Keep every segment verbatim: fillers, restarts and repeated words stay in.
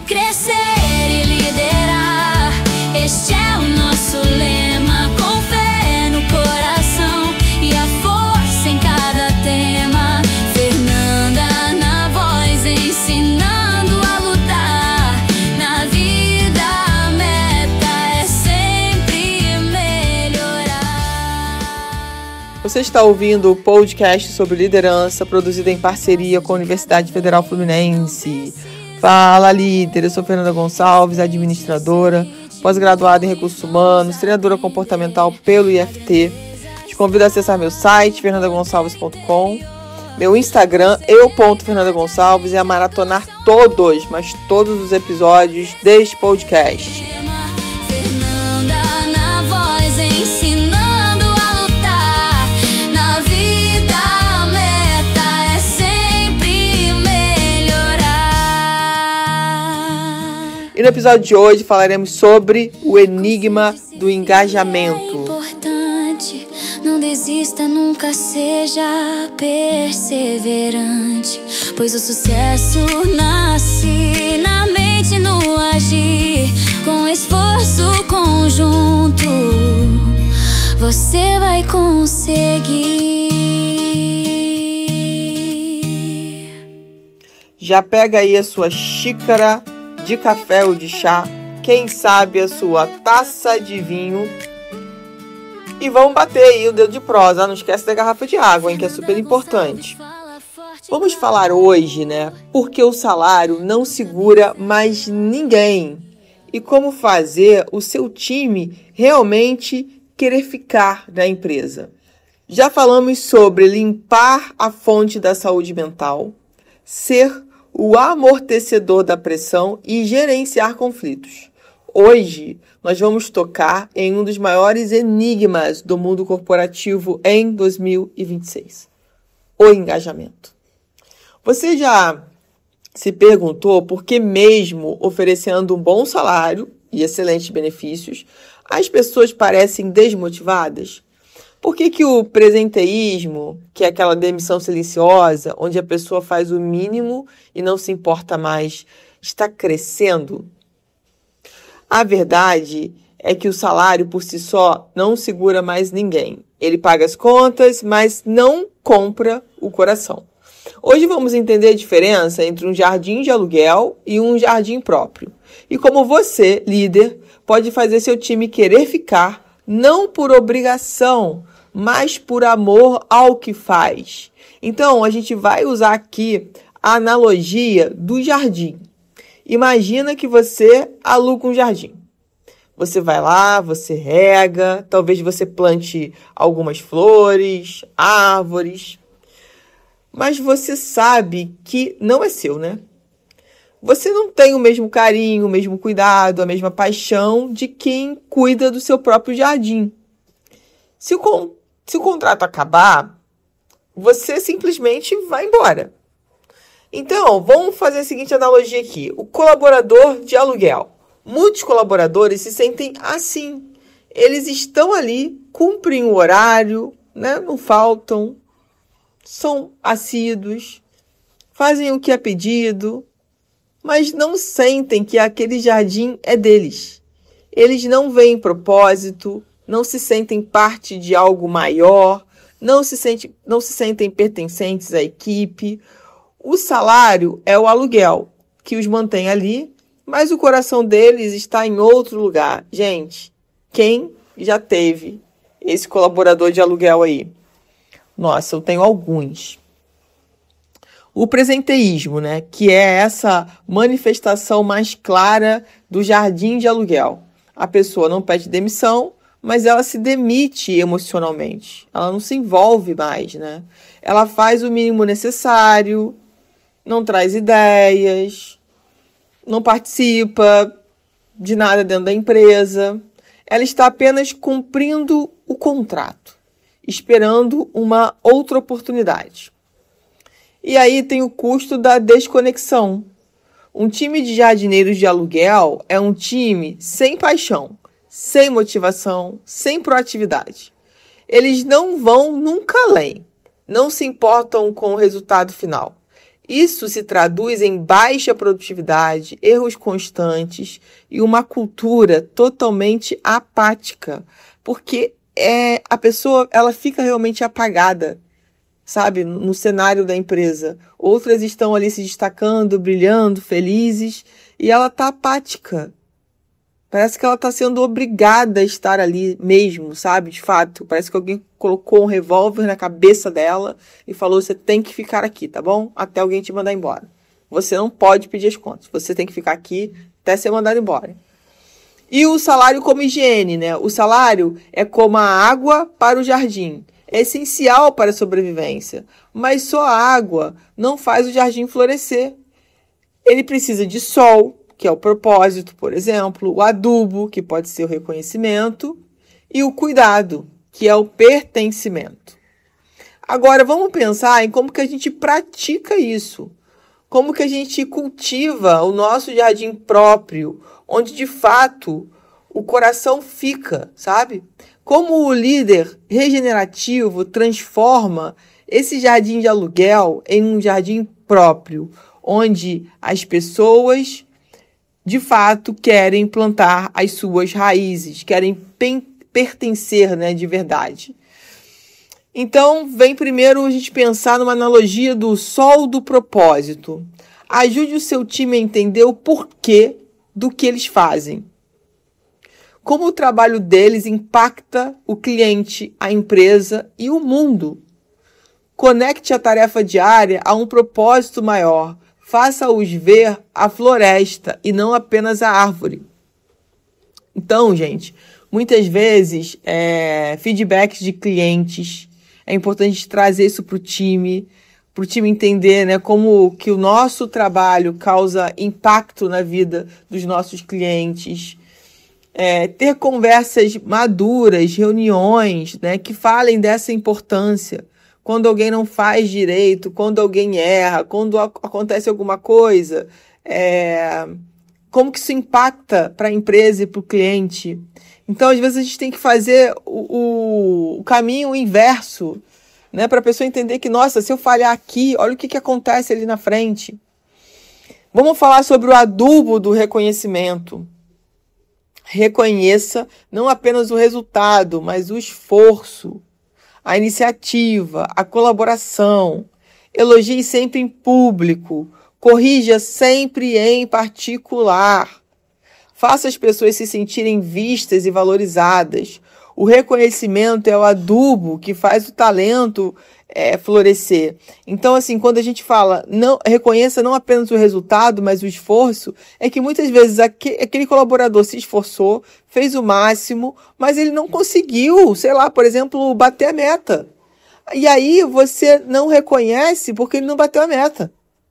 Crescer e liderar, este é o nosso lema. Com fé no coração e a força em cada tema. Fernanda na voz, ensinando a lutar. Na vida a meta é sempre melhorar. Você está ouvindo o podcast sobre liderança, produzido em parceria com a Universidade Federal Fluminense. Fala, líder! Eu sou Fernanda Gonçalves, administradora, pós-graduada em Recursos Humanos, treinadora comportamental pelo I F T. Te convido a acessar meu site, fernanda gonçalves ponto com, meu Instagram, eu ponto fernanda gonçalves, e a maratonar todos, mas todos os episódios deste podcast. E no episódio de hoje falaremos sobre o enigma do engajamento. É importante, não desista, nunca seja perseverante, pois o sucesso nasce na mente, no agir, com esforço conjunto, você vai conseguir. Já pega aí a sua xícara de café ou de chá, quem sabe a sua taça de vinho, e vamos bater aí o dedo de prosa. Não esquece da garrafa de água, hein, que é super importante. Vamos falar hoje, né, porque o salário não segura mais ninguém e como fazer o seu time realmente querer ficar na empresa. Já falamos sobre limpar a fonte da saúde mental, ser o amortecedor da pressão e gerenciar conflitos. Hoje, nós vamos tocar em um dos maiores enigmas do mundo corporativo em dois mil e vinte e seis. O engajamento. Você já se perguntou por que mesmo oferecendo um bom salário e excelentes benefícios, as pessoas parecem desmotivadas? Por que que o presenteísmo, que é aquela demissão silenciosa, onde a pessoa faz o mínimo e não se importa mais, está crescendo? A verdade é que o salário por si só não segura mais ninguém. Ele paga as contas, mas não compra o coração. Hoje vamos entender a diferença entre um jardim de aluguel e um jardim próprio. E como você, líder, pode fazer seu time querer ficar, não por obrigação, mas por amor ao que faz. Então, a gente vai usar aqui a analogia do jardim. Imagina que você aluga um jardim. Você vai lá, você rega, talvez você plante algumas flores, árvores, mas você sabe que não é seu, né? Você não tem o mesmo carinho, o mesmo cuidado, a mesma paixão de quem cuida do seu próprio jardim. Se o, con- se o contrato acabar, você simplesmente vai embora. Então, vamos fazer a seguinte analogia aqui. O colaborador de aluguel. Muitos colaboradores se sentem assim. Eles estão ali, cumprem o horário, né? Não faltam, são assíduos, fazem o que é pedido, mas não sentem que aquele jardim é deles. Eles não veem propósito, não se sentem parte de algo maior, não se, sente, não se sentem pertencentes à equipe. O salário é o aluguel que os mantém ali, mas o coração deles está em outro lugar. Gente, quem já teve esse colaborador de aluguel aí? Nossa, eu tenho alguns. O presenteísmo, né, que é essa manifestação mais clara do jardim de aluguel. A pessoa não pede demissão, mas ela se demite emocionalmente. Ela não se envolve mais, né? Ela faz o mínimo necessário, não traz ideias, não participa de nada dentro da empresa. Ela está apenas cumprindo o contrato, esperando uma outra oportunidade. E aí tem o custo da desconexão. Um time de jardineiros de aluguel é um time sem paixão, sem motivação, sem proatividade. Eles não vão nunca além, não se importam com o resultado final. Isso se traduz em baixa produtividade, erros constantes e uma cultura totalmente apática, porque é, a pessoa ela fica realmente apagada, sabe, no cenário da empresa. Outras estão ali se destacando, brilhando, felizes, e ela está apática. Parece que ela está sendo obrigada a estar ali mesmo, sabe? De fato, parece que alguém colocou um revólver na cabeça dela e falou, você tem que ficar aqui, tá bom? Até alguém te mandar embora. Você não pode pedir as contas, você tem que ficar aqui até ser mandado embora. E o salário como higiene, né? O salário é como a água para o jardim. É essencial para a sobrevivência, mas só a água não faz o jardim florescer. Ele precisa de sol, que é o propósito, por exemplo, o adubo, que pode ser o reconhecimento, e o cuidado, que é o pertencimento. Agora, vamos pensar em como que a gente pratica isso. Como que a gente cultiva o nosso jardim próprio, onde, de fato, o coração fica, sabe? Como o líder regenerativo transforma esse jardim de aluguel em um jardim próprio, onde as pessoas de fato querem plantar as suas raízes, querem pen- pertencer, né, de verdade. Então, vem primeiro a gente pensar numa analogia do sol do propósito. Ajude o seu time a entender o porquê do que eles fazem. Como o trabalho deles impacta o cliente, a empresa e o mundo. Conecte a tarefa diária a um propósito maior. Faça-os ver a floresta e não apenas a árvore. Então, gente, muitas vezes, é, feedbacks de clientes, é importante trazer isso para o time, para o time entender, né, como que o nosso trabalho causa impacto na vida dos nossos clientes. É, ter conversas maduras, reuniões, né, que falem dessa importância. Quando alguém não faz direito, quando alguém erra, quando acontece alguma coisa, é, como que isso impacta para a empresa e para o cliente. Então, às vezes, a gente tem que fazer o, o, o caminho inverso, né, para a pessoa entender que, nossa, se eu falhar aqui, olha o que, que acontece ali na frente. Vamos falar sobre o adubo do reconhecimento. Reconheça não apenas o resultado, mas o esforço, a iniciativa, a colaboração. Elogie sempre em público. Corrija sempre em particular. Faça as pessoas se sentirem vistas e valorizadas. O reconhecimento é o adubo que faz o talento é, florescer. Então, assim, quando a gente fala, não reconheça não apenas o resultado, mas o esforço, é que muitas vezes aquele, aquele colaborador se esforçou, fez o máximo, mas ele não conseguiu, sei lá, por exemplo, bater a meta. E aí você não reconhece porque ele não bateu a meta.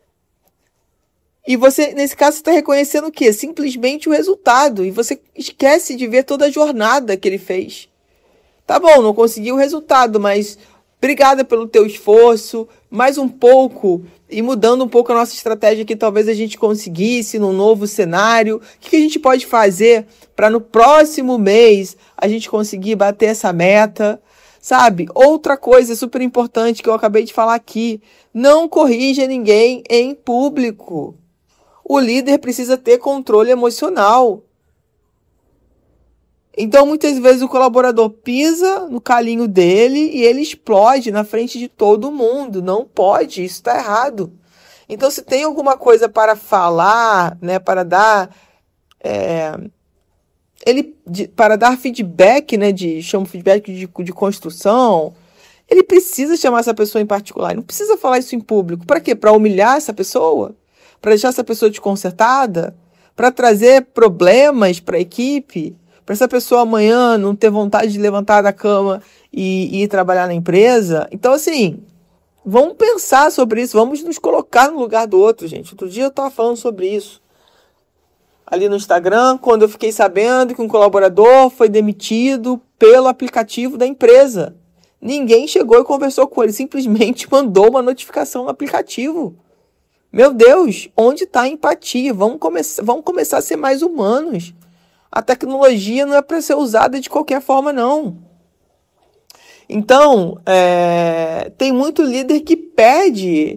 E você, nesse caso, está reconhecendo o quê? Simplesmente o resultado. E você esquece de ver toda a jornada que ele fez. Tá bom, não conseguiu o resultado, mas obrigada pelo teu esforço. Mais um pouco, e mudando um pouco a nossa estratégia que talvez a gente conseguisse num novo cenário. O que a gente pode fazer para no próximo mês a gente conseguir bater essa meta? Sabe? Outra coisa super importante que eu acabei de falar aqui. Não corrija ninguém em público. O líder precisa ter controle emocional. Então, muitas vezes o colaborador pisa no calinho dele e ele explode na frente de todo mundo. Não pode, isso está errado. Então, se tem alguma coisa para falar, né, para dar, é, ele, de, para dar feedback, né, de, chama feedback de, de construção, ele precisa chamar essa pessoa em particular. Não precisa falar isso em público. Para quê? Para humilhar essa pessoa? Para deixar essa pessoa desconcertada? Para trazer problemas para a equipe? Para essa pessoa amanhã não ter vontade de levantar da cama e, e ir trabalhar na empresa? Então, assim, vamos pensar sobre isso. Vamos nos colocar no lugar do outro, gente. Outro dia eu estava falando sobre isso. Ali no Instagram, quando eu fiquei sabendo que um colaborador foi demitido pelo aplicativo da empresa. Ninguém chegou e conversou com ele. Simplesmente mandou uma notificação no aplicativo. Meu Deus, onde está a empatia? Vamos, come- vamos começar a ser mais humanos. A tecnologia não é para ser usada de qualquer forma, não. Então, é, tem muito líder que perde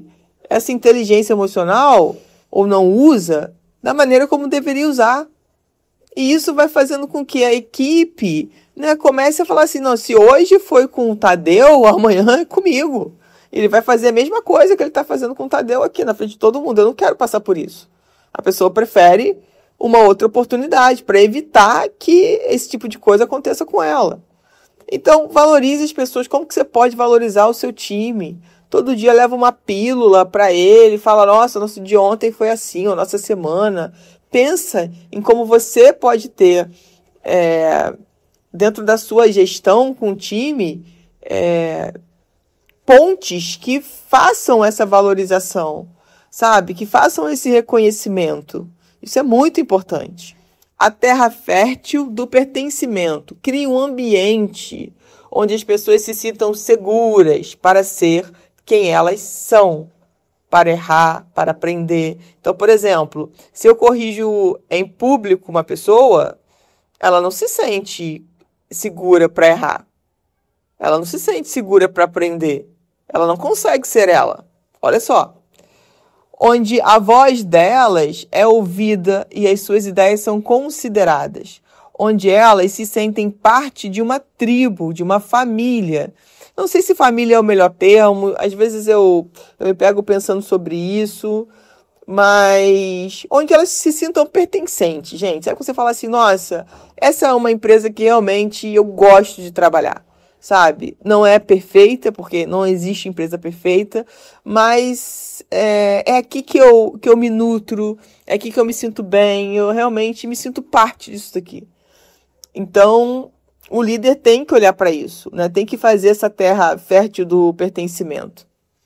essa inteligência emocional ou não usa da maneira como deveria usar. E isso vai fazendo com que a equipe, né, comece a falar assim, não, se hoje foi com o Tadeu, amanhã é comigo. Ele vai fazer a mesma coisa que ele está fazendo com o Tadeu aqui na frente de todo mundo. Eu não quero passar por isso. A pessoa prefere uma outra oportunidade para evitar que esse tipo de coisa aconteça com ela. Então, valorize as pessoas. Como que você pode valorizar o seu time? Todo dia leva uma pílula para ele, fala, nossa, nosso dia ontem foi assim, ou nossa semana. Pensa em como você pode ter, é, dentro da sua gestão com o time, é, pontes que façam essa valorização, sabe? Que façam esse reconhecimento. Isso é muito importante. A terra fértil do pertencimento. Crie um ambiente onde as pessoas se sintam seguras para ser quem elas são, para errar, para aprender. Então, por exemplo, se eu corrijo em público uma pessoa, ela não se sente segura para errar. Ela não se sente segura para aprender. Ela não consegue ser ela. Olha só. Onde a voz delas é ouvida e as suas ideias são consideradas. Onde elas se sentem parte de uma tribo, de uma família. Não sei se família é o melhor termo, às vezes eu, eu me pego pensando sobre isso, mas onde elas se sintam pertencentes, gente. Sabe quando você fala assim, nossa, essa é uma empresa que realmente eu gosto de trabalhar, sabe? Não é perfeita, porque não existe empresa perfeita, mas é, é aqui que eu, que eu me nutro, é aqui que eu me sinto bem, eu realmente me sinto parte disso daqui. Então, o líder tem que olhar para isso, né? Tem que fazer essa terra fértil do pertencimento.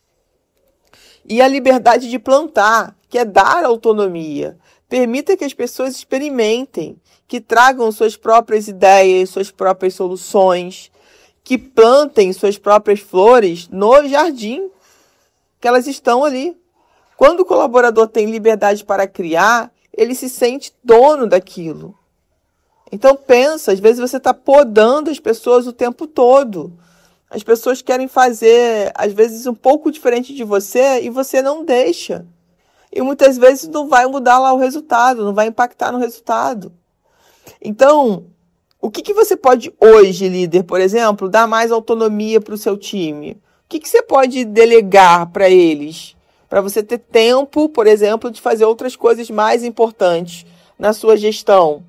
E a liberdade de plantar, que é dar autonomia. Permita que as pessoas experimentem, que tragam suas próprias ideias, suas próprias soluções, que plantem suas próprias flores no jardim, que elas estão ali. Quando o colaborador tem liberdade para criar, ele se sente dono daquilo. Então pensa, às vezes você está podando as pessoas o tempo todo. As pessoas querem fazer, às vezes, um pouco diferente de você e você não deixa. E muitas vezes não vai mudar lá o resultado, não vai impactar no resultado. Então, o que, que você pode hoje, líder, por exemplo, dar mais autonomia para o seu time? O que, que você pode delegar para eles? Para você ter tempo, por exemplo, de fazer outras coisas mais importantes na sua gestão.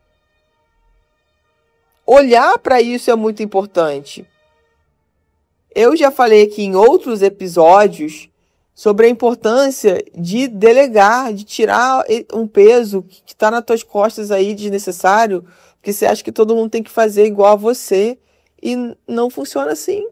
Olhar para isso é muito importante. Eu já falei aqui em outros episódios sobre a importância de delegar, de tirar um peso que está nas tuas costas aí desnecessário, porque você acha que todo mundo tem que fazer igual a você e não funciona assim.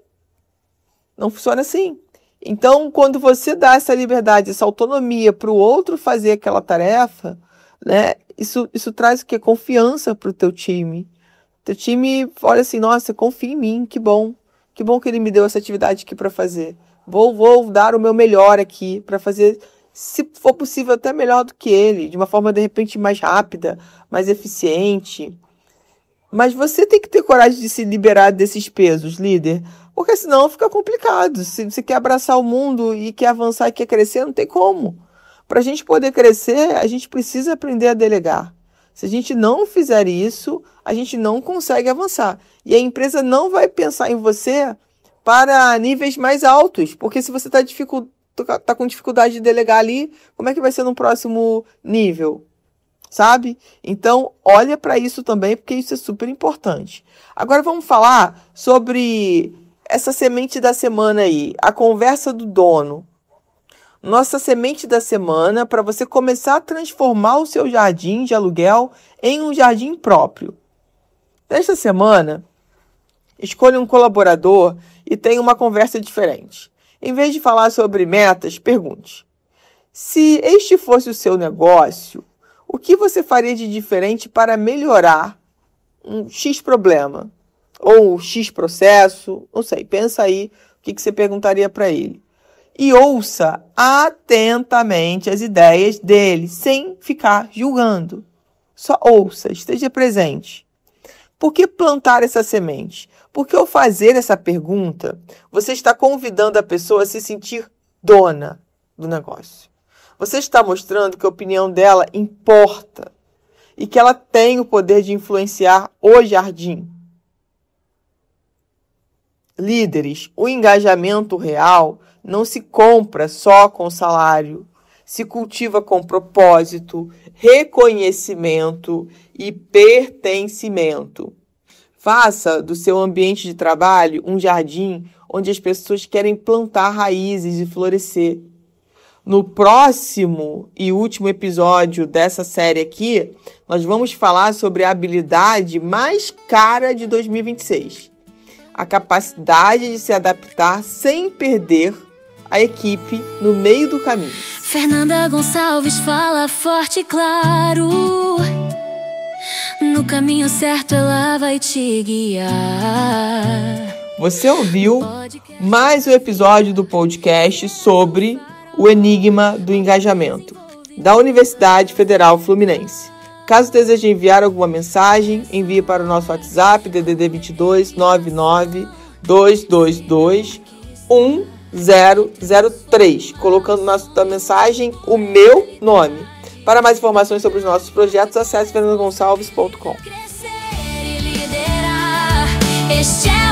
Não funciona assim. Então, quando você dá essa liberdade, essa autonomia para o outro fazer aquela tarefa, né, isso, isso traz o quê? Confiança para o teu time. Teu time olha assim, nossa, confia em mim, que bom. Que bom que ele me deu essa atividade aqui para fazer. Vou, vou dar o meu melhor aqui para fazer, se for possível, até melhor do que ele. De uma forma, de repente, mais rápida, mais eficiente. Mas você tem que ter coragem de se liberar desses pesos, líder. Porque senão fica complicado. Se você quer abraçar o mundo e quer avançar e quer crescer, não tem como. Para a gente poder crescer, a gente precisa aprender a delegar. Se a gente não fizer isso, a gente não consegue avançar. E a empresa não vai pensar em você para níveis mais altos. Porque se você está dificu- tá com dificuldade de delegar ali, como é que vai ser no próximo nível? Sabe? Então, olha para isso também, porque isso é super importante. Agora vamos falar sobre essa semente da semana aí, a conversa do dono. Nossa semente da semana para você começar a transformar o seu jardim de aluguel em um jardim próprio. Nesta semana, escolha um colaborador e tenha uma conversa diferente. Em vez de falar sobre metas, pergunte: se este fosse o seu negócio, o que você faria de diferente para melhorar um X problema? Ou um X processo? Não sei, pensa aí o que você perguntaria para ele. E ouça atentamente as ideias dele, sem ficar julgando. Só ouça, esteja presente. Por que plantar essa semente? Porque ao fazer essa pergunta, você está convidando a pessoa a se sentir dona. do negócio. Você está mostrando que a opinião dela importa e que ela tem o poder de influenciar o jardim. Líderes, o engajamento real não se compra só com salário, se cultiva com propósito, reconhecimento e pertencimento. Faça do seu ambiente de trabalho um jardim onde as pessoas querem plantar raízes e florescer. No próximo e último episódio dessa série aqui, nós vamos falar sobre a habilidade mais cara de dois mil e vinte e seis. A capacidade de se adaptar sem perder a equipe no meio do caminho. Fernanda Gonçalves fala forte e claro. No caminho certo ela vai te guiar. Você ouviu mais um episódio do podcast sobre o enigma do engajamento, da Universidade Federal Fluminense. Caso deseje enviar alguma mensagem, envie para o nosso WhatsApp D D D vinte e dois, nove nove, dois dois dois, um zero zero três, colocando na sua mensagem o meu nome. Para mais informações sobre os nossos projetos, acesse fernanda gonçalves ponto com. Crescer e liderar, este é